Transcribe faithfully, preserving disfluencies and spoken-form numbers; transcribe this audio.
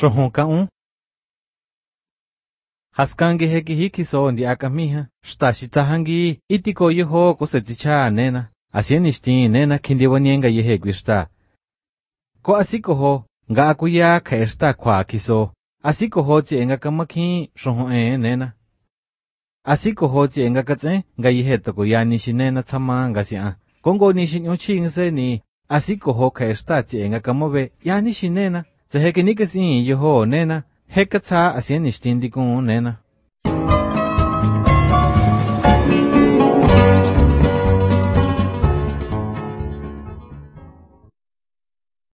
Shohon kaun. Haskange heki hiki so ndi akamiha. Shtashitahangi itiko yeho kuseticha nena. Asienishti nena kindi wanienga yehe gwishta. Ko asiko ho nga akuya kaeshta kwa kiso. Asiko ho ti enga kamaki shohon e nena. Asiko ho ti enga katse nga yehe toko ya nishi nena tsama nga siya. Kongo nishi nyochi ngse ni asiko ho kaeshta ti enga kamobe ya nishi nena. Zaheke nikasi yeho nena. Heka tsa asienishti ndikun nena.